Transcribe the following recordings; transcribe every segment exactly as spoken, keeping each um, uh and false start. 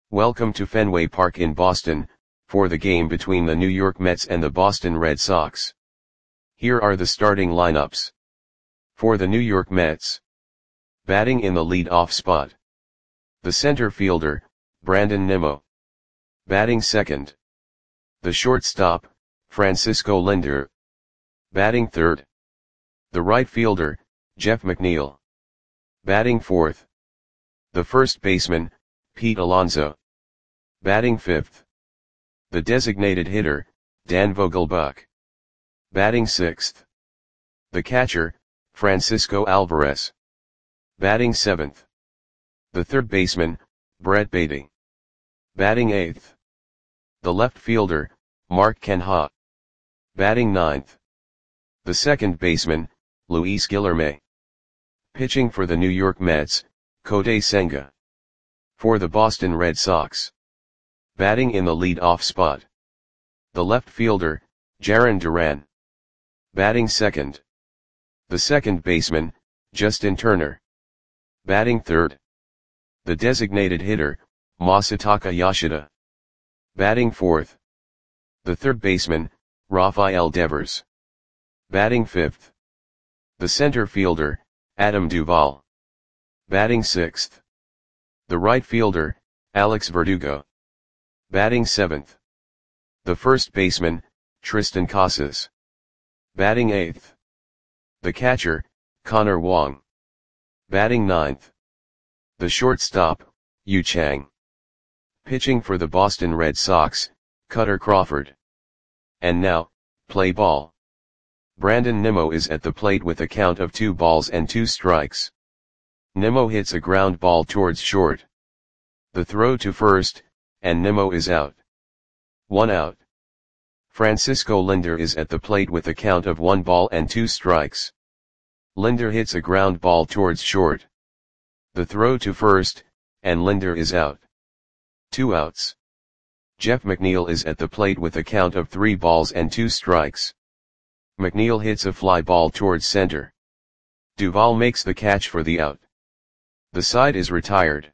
Welcome to Fenway Park in Boston, for the game between the New York Mets and the Boston Red Sox. Here are the starting lineups. For the New York Mets. Batting in the lead-off spot. The center fielder, Brandon Nimmo. Batting second. The shortstop, Francisco Lindor. Batting third. The right fielder, Jeff McNeil. Batting fourth. The first baseman, Pete Alonso. Batting fifth. The designated hitter, Dan Vogelbach. Batting sixth. The catcher, Francisco Alvarez. Batting seventh. The third baseman, Brett Baty. Batting eighth. The left fielder, Mark Canha. Batting ninth. The second baseman, Luis Guillorme. Pitching for the New York Mets, Kodai Senga. For the Boston Red Sox. Batting in the lead-off spot. The left fielder, Jarren Duran. Batting second. The second baseman, Justin Turner. Batting third. The designated hitter, Masataka Yoshida. Batting fourth. The third baseman, Rafael Devers. Batting fifth. The center fielder, Adam Duvall. Batting sixth. The right fielder, Alex Verdugo. Batting seventh. The first baseman, Tristan Casas. Batting eighth. The catcher, Connor Wong. Batting ninth. The shortstop, Yu Chang. Pitching for the Boston Red Sox, Kutter Crawford. And now, play ball. Brandon Nimmo is at the plate with a count of two balls and two strikes. Nimmo hits a ground ball towards short. The throw to first, and Nimmo is out. One out. Francisco Lindor is at the plate with a count of one ball and two strikes. Lindor hits a ground ball towards short. The throw to first, and Lindor is out. Two outs. Jeff McNeil is at the plate with a count of three balls and two strikes. McNeil hits a fly ball towards center. Duvall makes the catch for the out. The side is retired.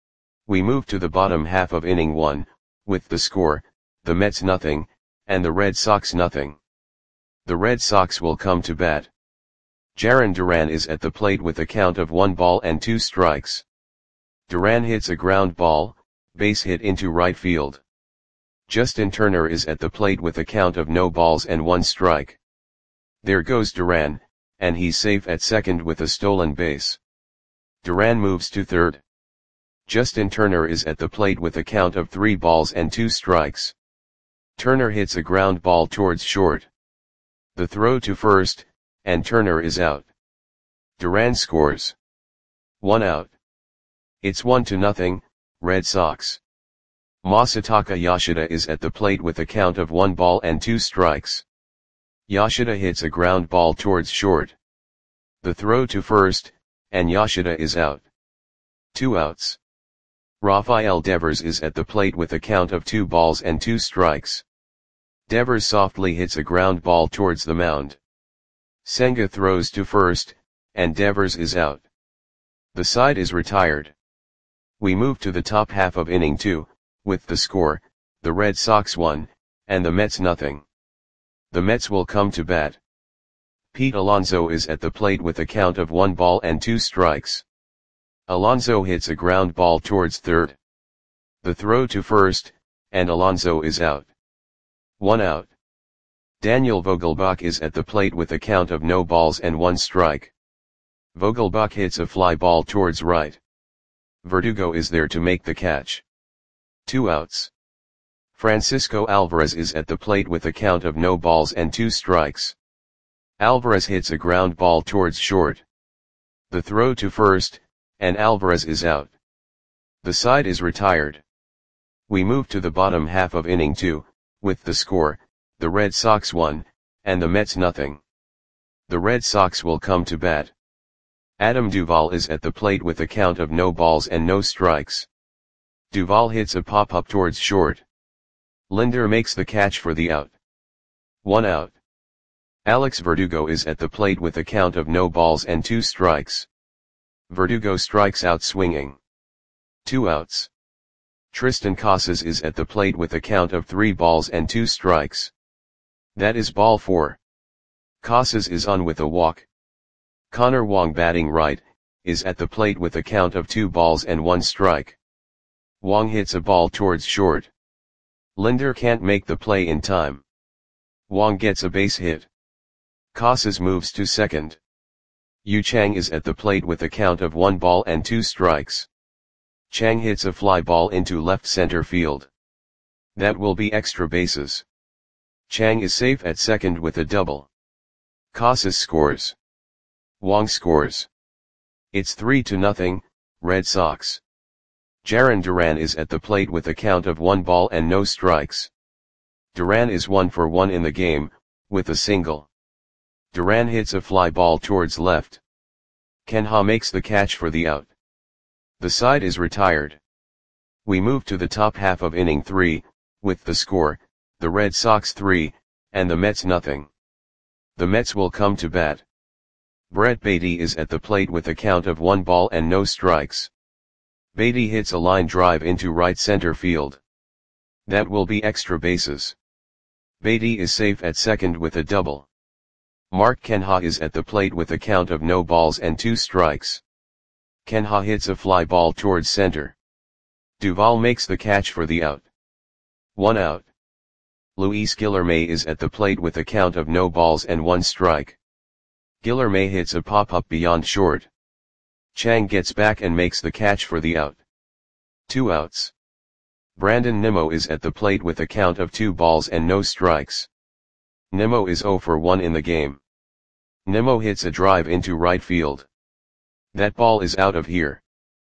We move to the bottom half of inning one, with the score, the Mets nothing, and the Red Sox nothing. The Red Sox will come to bat. Jarren Duran is at the plate with a count of one ball and two strikes. Duran hits a ground ball, base hit into right field. Justin Turner is at the plate with a count of no balls and one strike. There goes Duran, and he's safe at second with a stolen base. Duran moves to third. Justin Turner is at the plate with a count of three balls and two strikes. Turner hits a ground ball towards short. The throw to first, and Turner is out. Duran scores. One out. It's one to nothing, Red Sox. Masataka Yoshida is at the plate with a count of one ball and two strikes. Yoshida hits a ground ball towards short. The throw to first, and Yoshida is out. Two outs. Rafael Devers is at the plate with a count of two balls and two strikes. Devers softly hits a ground ball towards the mound. Senga throws to first, and Devers is out. The side is retired. We move to the top half of inning two, with the score, the Red Sox one, and the Mets nothing. The Mets will come to bat. Pete Alonso is at the plate with a count of one ball and two strikes. Alonso hits a ground ball towards third. The throw to first, and Alonso is out. One out. Daniel Vogelbach is at the plate with a count of no balls and one strike. Vogelbach hits a fly ball towards right. Verdugo is there to make the catch. Two outs. Francisco Alvarez is at the plate with a count of no balls and two strikes. Alvarez hits a ground ball towards short. The throw to first, and Alvarez is out. The side is retired. We move to the bottom half of inning two, with the score, the Red Sox one, and the Mets nothing. The Red Sox will come to bat. Adam Duvall is at the plate with a count of no balls and no strikes. Duvall hits a pop-up towards short. Lindor makes the catch for the out. One out. Alex Verdugo is at the plate with a count of no balls and two strikes. Verdugo strikes out swinging. Two outs. Tristan Casas is at the plate with a count of three balls and two strikes. That is ball four. Casas is on with a walk. Connor Wong, batting right, is at the plate with a count of two balls and one strike. Wong hits a ball towards short. Linder can't make the play in time. Wong gets a base hit. Casas moves to second. Yu Chang is at the plate with a count of one ball and two strikes. Chang hits a fly ball into left center field. That will be extra bases. Chang is safe at second with a double. Casas scores. Wong scores. It's three to nothing, Red Sox. Jarren Duran is at the plate with a count of one ball and no strikes. Duran is one for one in the game, with a single. Duran hits a fly ball towards left. Ken Ha makes the catch for the out. The side is retired. We move to the top half of inning three, with the score, the Red Sox three, and the Mets nothing. The Mets will come to bat. Brett Baty is at the plate with a count of one ball and no strikes. Baty hits a line drive into right center field. That will be extra bases. Baty is safe at second with a double. Mark Canha is at the plate with a count of no balls and two strikes. Canha hits a fly ball towards center. Duvall makes the catch for the out. One out. Luis Guilherme is at the plate with a count of no balls and one strike. Guilherme hits a pop-up beyond short. Chang gets back and makes the catch for the out. Two outs. Brandon Nimmo is at the plate with a count of two balls and no strikes. Nimmo is zero for one in the game. Nimmo hits a drive into right field. That ball is out of here.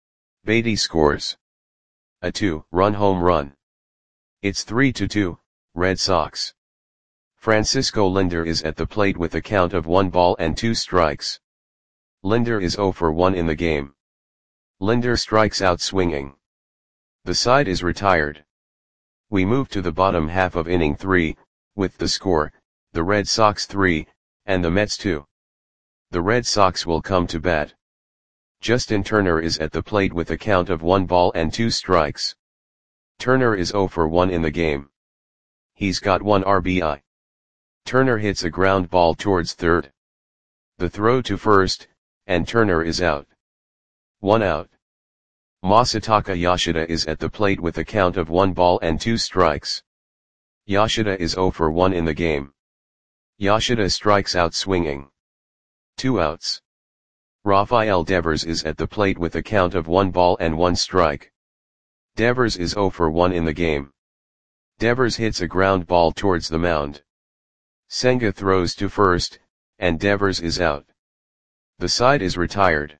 Baty scores. A two-run home run. It's three to two, Red Sox. Francisco Linder is at the plate with a count of one ball and two strikes. Linder is zero for one in the game. Linder strikes out swinging. The side is retired. We move to the bottom half of inning three, with the score, the Red Sox three, and the Mets two. The Red Sox will come to bat. Justin Turner is at the plate with a count of one ball and two strikes. Turner is zero for one in the game. He's got one R B I. Turner hits a ground ball towards third. The throw to first, and Turner is out. One out. Masataka Yoshida is at the plate with a count of one ball and two strikes. Yoshida is zero for one in the game. Yoshida strikes out swinging. Two outs. Rafael Devers is at the plate with a count of one ball and one strike. Devers is zero for one in the game. Devers hits a ground ball towards the mound. Senga throws to first, and Devers is out. The side is retired.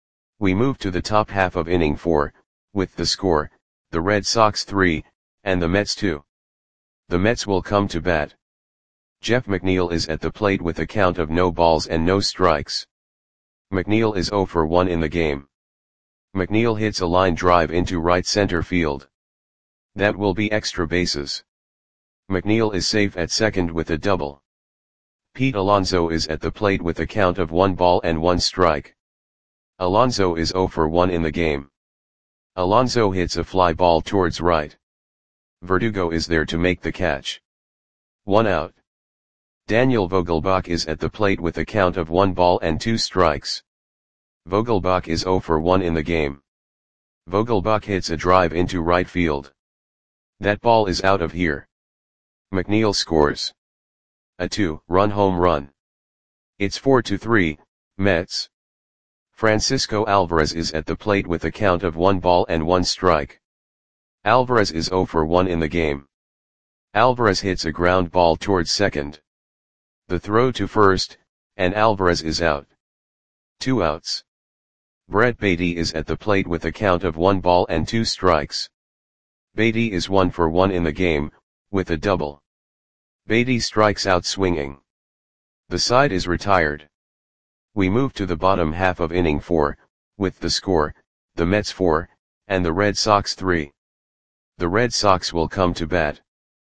We move to the top half of inning four, with the score, the Red Sox three, and the Mets two. The Mets will come to bat. Jeff McNeil is at the plate with a count of no balls and no strikes. McNeil is zero for one in the game. McNeil hits a line drive into right center field. That will be extra bases. McNeil is safe at second with a double. Pete Alonso is at the plate with a count of one ball and one strike. Alonso is zero for one in the game. Alonso hits a fly ball towards right. Verdugo is there to make the catch. One out. Daniel Vogelbach is at the plate with a count of one ball and two strikes. Vogelbach is zero for one in the game. Vogelbach hits a drive into right field. That ball is out of here. McNeil scores. A two-run home run. It's four to three, Mets. Francisco Alvarez is at the plate with a count of one ball and one strike. Alvarez is zero for one in the game. Alvarez hits a ground ball towards second. The throw to first, and Alvarez is out. Two outs. Brett Baty is at the plate with a count of one ball and two strikes. Baty is one for one in the game, with a double. Baty strikes out swinging. The side is retired. We move to the bottom half of inning four, with the score, the Mets four, and the Red Sox three. The Red Sox will come to bat.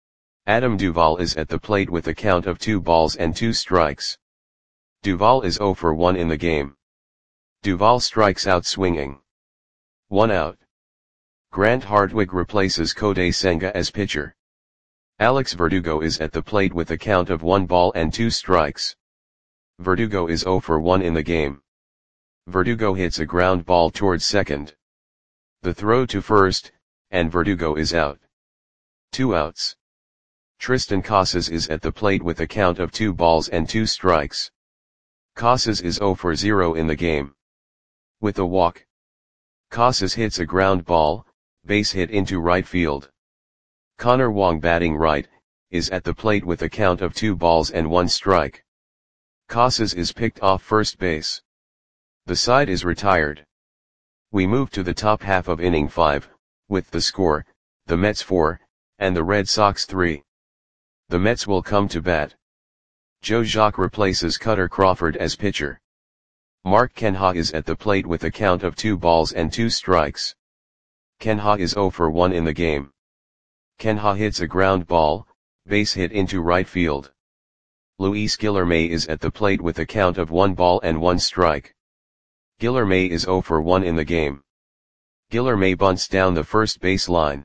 Adam Duvall is at the plate with a count of two balls and two strikes. Duvall is zero for one in the game. Duvall strikes out swinging. One out. Grant Hartwig replaces Kodai Senga as pitcher. Alex Verdugo is at the plate with a count of one ball and two strikes. Verdugo is zero for one in the game. Verdugo hits a ground ball towards second. The throw to first, and Verdugo is out. Two outs. Tristan Casas is at the plate with a count of two balls and two strikes. Casas is zero for zero in the game. With a walk. Casas hits a ground ball, base hit into right field. Connor Wong, batting right, is at the plate with a count of two balls and one strike. Casas is picked off first base. The side is retired. We move to the top half of inning five, with the score, the Mets four, and the Red Sox three. The Mets will come to bat. Joe Jacques replaces Cutter Crawford as pitcher. Mark Canha is at the plate with a count of two balls and two strikes. Canha is zero for one in the game. Canha hits a ground ball, base hit into right field. Luis Guilherme is at the plate with a count of one ball and one strike. Guilherme is zero for one in the game. Guilherme bunts down the first base line.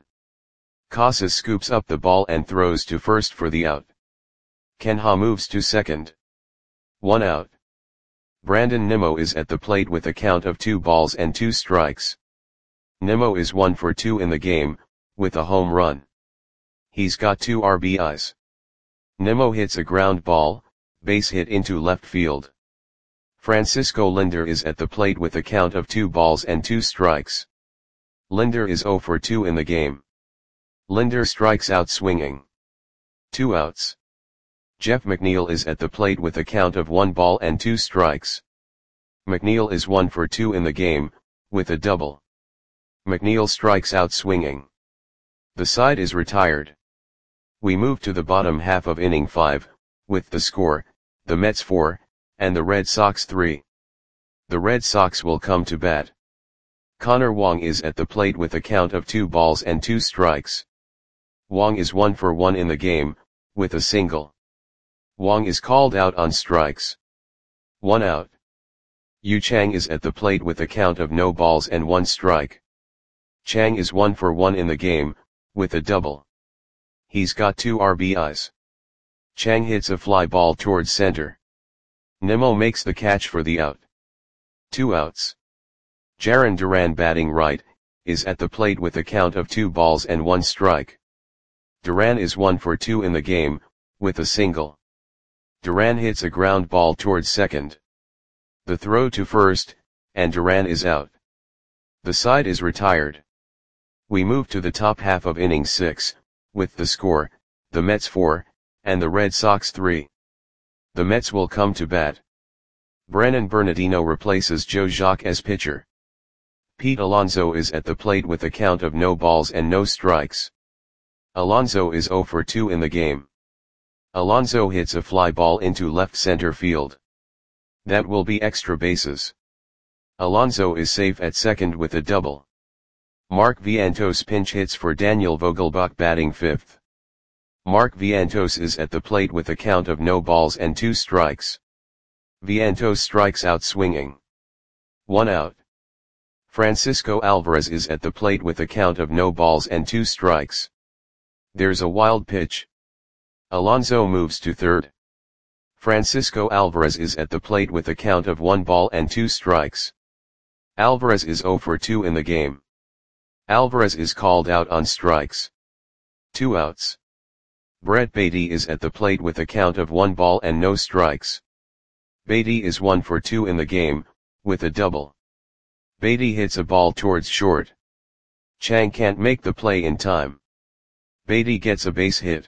Casas scoops up the ball and throws to first for the out. Canha moves to second. One out. Brandon Nimmo is at the plate with a count of two balls and two strikes. Nimmo is one for two in the game, with a home run. He's got two R B Is. Nimmo hits a ground ball, base hit into left field. Francisco Lindor is at the plate with a count of two balls and two strikes. Lindor is zero for two in the game. Lindor strikes out swinging. Two outs. Jeff McNeil is at the plate with a count of one ball and two strikes. McNeil is one for two in the game, with a double. McNeil strikes out swinging. The side is retired. We move to the bottom half of inning five, with the score, the Mets four, and the Red Sox three. The Red Sox will come to bat. Connor Wong is at the plate with a count of two balls and two strikes. Wong is one for one in the game, with a single. Wong is called out on strikes. One out. Yu Chang is at the plate with a count of no balls and one strike. Chang is one for one in the game, with a double. He's got two R B Is. Chang hits a fly ball towards center. Nimmo makes the catch for the out. Two outs. Jarren Duran, batting right, is at the plate with a count of two balls and one strike. Duran is one for two in the game, with a single. Duran hits a ground ball towards second. The throw to first, and Duran is out. The side is retired. We move to the top half of inning six, with the score, the Mets four, and the Red Sox three. The Mets will come to bat. Brennan Bernardino replaces Joe Jacques as pitcher. Pete Alonso is at the plate with a count of no balls and no strikes. Alonso is zero for two in the game. Alonso hits a fly ball into left center field. That will be extra bases. Alonso is safe at second with a double. Mark Vientos pinch hits for Daniel Vogelbach, batting fifth. Mark Vientos is at the plate with a count of no balls and two strikes. Vientos strikes out swinging. One out. Francisco Alvarez is at the plate with a count of no balls and two strikes. There's a wild pitch. Alonso moves to third. Francisco Alvarez is at the plate with a count of one ball and two strikes. Alvarez is zero for two in the game. Alvarez is called out on strikes. Two outs. Brett Baty is at the plate with a count of one ball and no strikes. Baty is one for two in the game, with a double. Baty hits a ball towards short. Chang can't make the play in time. Baty gets a base hit.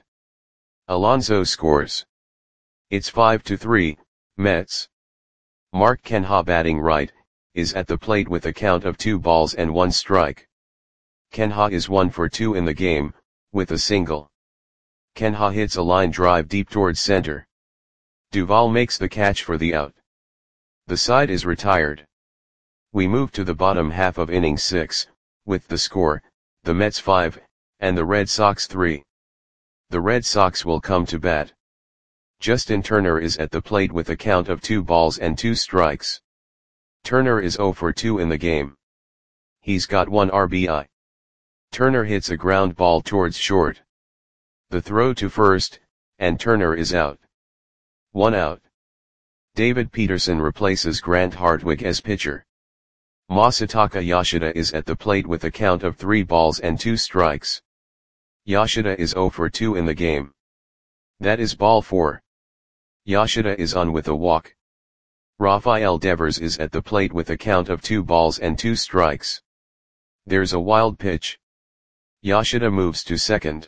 Alonso scores. It's five to three, Mets. Mark Canha, batting right, is at the plate with a count of two balls and one strike. Canha is one for two in the game, with a single. Canha hits a line drive deep towards center. Duvall makes the catch for the out. The side is retired. We move to the bottom half of inning six, with the score, the Mets five, and the Red Sox three. The Red Sox will come to bat. Justin Turner is at the plate with a count of two balls and two strikes. Turner is zero for two in the game. He's got one R B I. Turner hits a ground ball towards short. The throw to first, and Turner is out. One out. David Peterson replaces Grant Hartwig as pitcher. Masataka Yoshida is at the plate with a count of three balls and two strikes. Yoshida is zero for two in the game. That is ball four. Yoshida is on with a walk. Rafael Devers is at the plate with a count of two balls and two strikes. There's a wild pitch. Yoshida moves to second.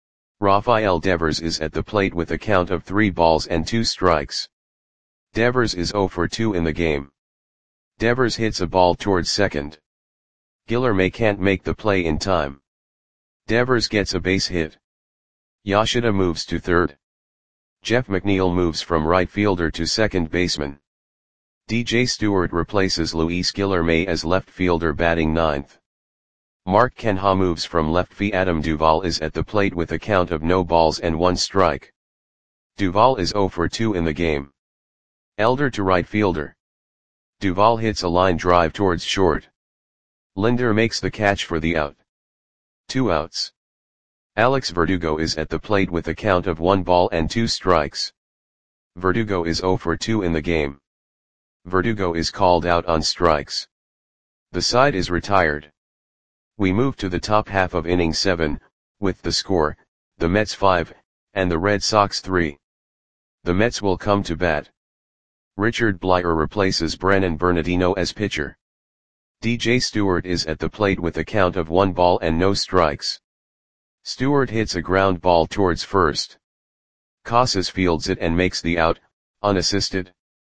Rafael Devers is at the plate with a count of three balls and two strikes. Devers is zero for two in the game. Devers hits a ball towards second. Guilherme can't make the play in time. Devers gets a base hit. Yoshida moves to third. Jeff McNeil moves from right fielder to second baseman. D J Stewart replaces Luis Guilherme as left fielder batting ninth. Mark Canha moves from left field. Adam Duvall is at the plate with a count of no balls and one strike. Duvall is zero for two in the game. Elder to right fielder. Duvall hits a line drive towards short. Linder makes the catch for the out. Two outs. Alex Verdugo is at the plate with a count of one ball and two strikes. Verdugo is zero for two in the game. Verdugo is called out on strikes. The side is retired. We move to the top half of inning seven, with the score, the Mets five, and the Red Sox three. The Mets will come to bat. Richard Bleier replaces Brennan Bernardino as pitcher. D J Stewart is at the plate with a count of one ball and no strikes. Stewart hits a ground ball towards first. Casas fields it and makes the out, unassisted.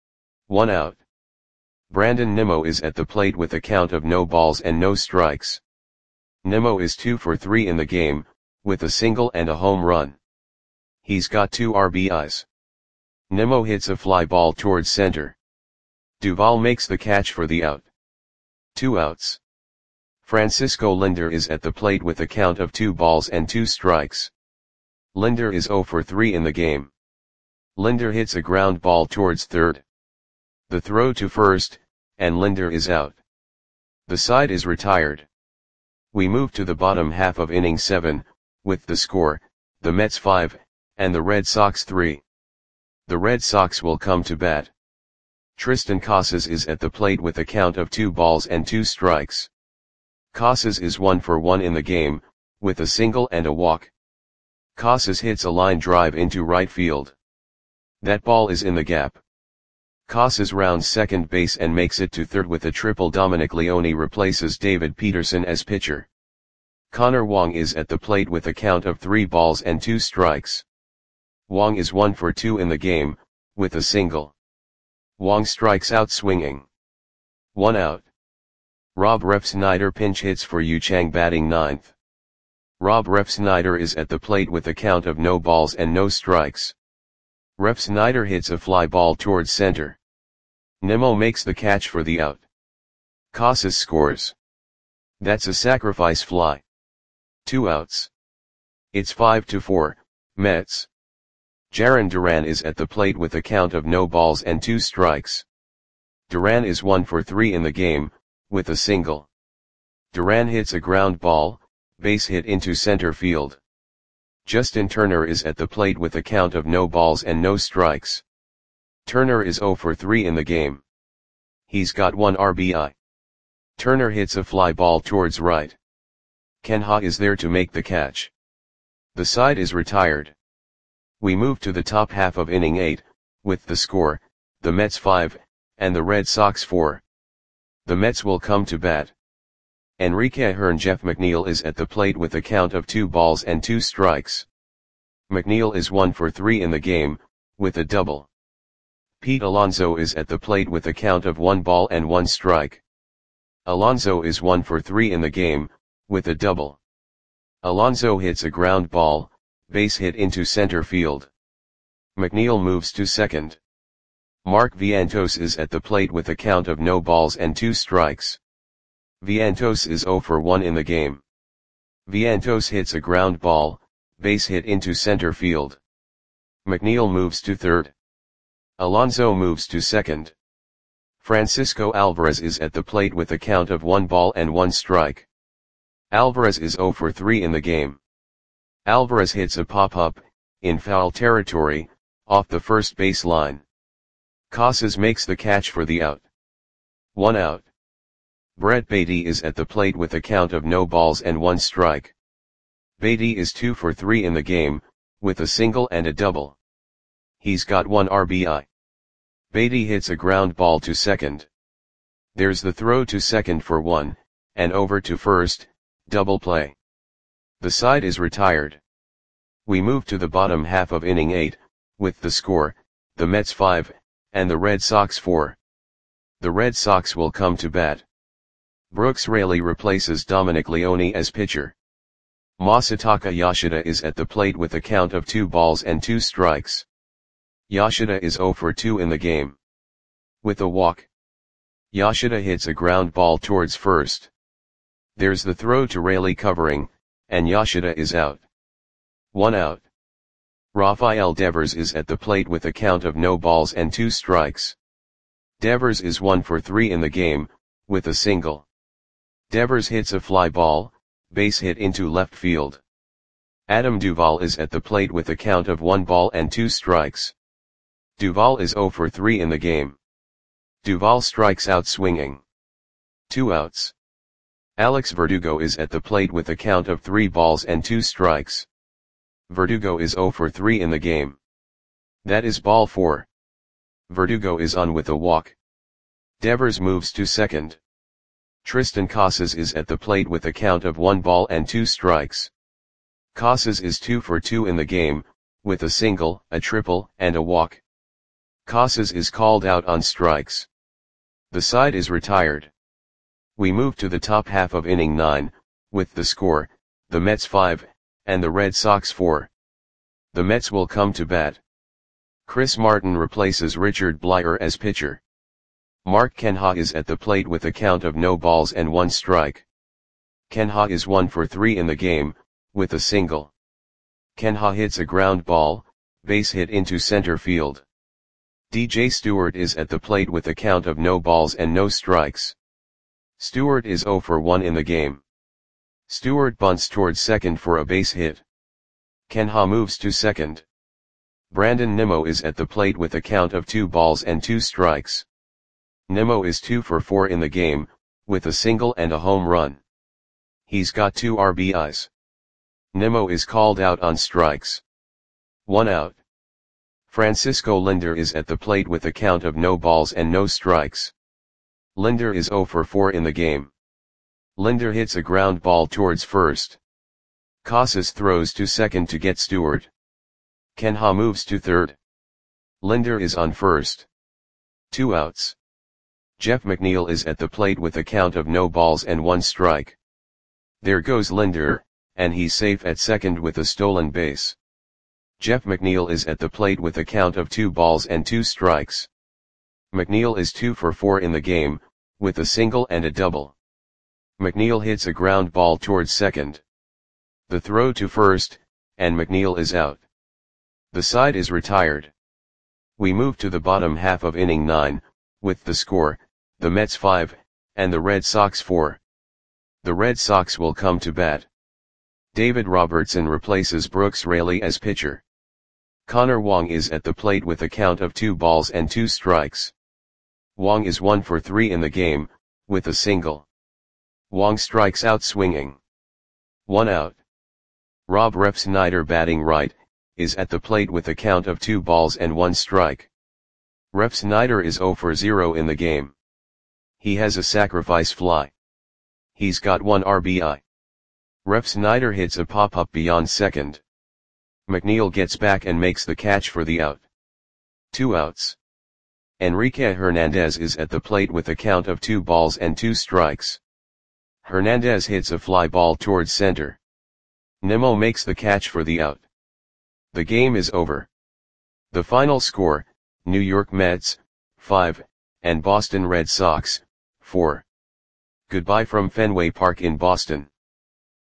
One out. Brandon Nimmo is at the plate with a count of no balls and no strikes. Nimmo is two for three in the game, with a single and a home run. He's got two R B Is. Nimmo hits a fly ball towards center. Duvall makes the catch for the out. Two outs. Francisco Linder is at the plate with a count of two balls and two strikes. Linder is zero for three in the game. Linder hits a ground ball towards third. The throw to first, and Linder is out. The side is retired. We move to the bottom half of inning seven, with the score, the Mets five, and the Red Sox three. The Red Sox will come to bat. Tristan Casas is at the plate with a count of two balls and two strikes. Casas is one for one in the game, with a single and a walk. Casas hits a line drive into right field. That ball is in the gap. Casas rounds second base and makes it to third with a triple. Dominic Leone replaces David Peterson as pitcher. Connor Wong is at the plate with a count of three balls and two strikes. Wong is one for two in the game, with a single. Wong strikes out swinging. One out. Rob Refsnyder pinch hits for Yu Chang batting ninth. Rob Refsnyder is at the plate with a count of no balls and no strikes. Refsnyder hits a fly ball towards center. Nimmo makes the catch for the out. Casas scores. That's a sacrifice fly. Two outs. It's five to four, Mets. Jarren Duran is at the plate with a count of no balls and two strikes. Duran is one for three in the game, with a single. Duran hits a ground ball, base hit into center field. Justin Turner is at the plate with a count of no balls and no strikes. Turner is zero for three in the game. He's got one R B I. Turner hits a fly ball towards right. Canha is there to make the catch. The side is retired. We move to the top half of inning eight, with the score, the Mets five, and the Red Sox four. The Mets will come to bat. Enrique Ahern. Jeff McNeil is at the plate with a count of two balls and two strikes. McNeil is one for three in the game, with a double. Pete Alonso is at the plate with a count of one ball and one strike. Alonso is one for three in the game, with a double. Alonso hits a ground ball, base hit into center field. McNeil moves to second. Mark Vientos is at the plate with a count of no balls and two strikes. Vientos is zero for one in the game. Vientos hits a ground ball, base hit into center field. McNeil moves to third. Alonso moves to second. Francisco Alvarez is at the plate with a count of one ball and one strike. Alvarez is zero for three in the game. Alvarez hits a pop-up, in foul territory, off the first base line. Casas makes the catch for the out. One out. Brett Baty is at the plate with a count of no balls and one strike. Baty is two for three in the game, with a single and a double. He's got one R B I. Baty hits a ground ball to second. There's the throw to second for one, and over to first, double play. The side is retired. We move to the bottom half of inning eight, with the score, the Mets five, and the Red Sox four. The Red Sox will come to bat. Brooks Raley replaces Dominic Leone as pitcher. Masataka Yoshida is at the plate with a count of two balls and two strikes. Yoshida is zero for two in the game. With a walk. Yoshida hits a ground ball towards first. There's the throw to Raley covering, and Yoshida is out. One out. Rafael Devers is at the plate with a count of no balls and two strikes. Devers is one for three in the game, with a single. Devers hits a fly ball, base hit into left field. Adam Duvall is at the plate with a count of one ball and two strikes. Duvall is zero for three in the game. Duvall strikes out swinging. Two outs. Alex Verdugo is at the plate with a count of three balls and two strikes. Verdugo is zero for three in the game. That is ball four. Verdugo is on with a walk. Devers moves to second. Tristan Casas is at the plate with a count of one ball and two strikes. Casas is two for two in the game, with a single, a triple, and a walk. Casas is called out on strikes. The side is retired. We move to the top half of inning nine, with the score, the Mets five, and the Red Sox four. The Mets will come to bat. Chris Martin replaces Richard Bleier as pitcher. Mark Kenha is at the plate with a count of no balls and one strike. Kenha is one for three in the game, with a single. Kenha hits a ground ball, base hit into center field. D J Stewart is at the plate with a count of no balls and no strikes. Stewart is zero for one in the game. Stewart bunts towards second for a base hit. Kenha moves to second. Brandon Nimmo is at the plate with a count of two balls and two strikes. Nimmo is two for four in the game, with a single and a home run. He's got two R B Is. Nimmo is called out on strikes. One out. Francisco Lindor is at the plate with a count of no balls and no strikes. Lindor is zero for four in the game. Lindor hits a ground ball towards first. Casas throws to second to get Stewart. Kenha moves to third. Lindor is on first. Two outs. Jeff McNeil is at the plate with a count of no balls and one strike. There goes Lindor, and he's safe at second with a stolen base. Jeff McNeil is at the plate with a count of two balls and two strikes. McNeil is two for four in the game, with a single and a double. McNeil hits a ground ball towards second. The throw to first, and McNeil is out. The side is retired. We move to the bottom half of inning nine, with the score, the Mets five, and the Red Sox four. The Red Sox will come to bat. David Robertson replaces Brooks Raley as pitcher. Connor Wong is at the plate with a count of two balls and two strikes. Wong is one for three in the game, with a single. Wong strikes out swinging. One out. Rob Refsnyder, batting right, is at the plate with a count of two balls and one strike. Refsnyder is zero for zero in the game. He has a sacrifice fly. He's got one R B I. Refsnyder hits a pop-up beyond second. McNeil gets back and makes the catch for the out. Two outs. Enrique Hernandez is at the plate with a count of two balls and two strikes. Hernandez hits a fly ball towards center. Nimmo makes the catch for the out. The game is over. The final score, New York Mets, five, and Boston Red Sox, four. Goodbye from Fenway Park in Boston.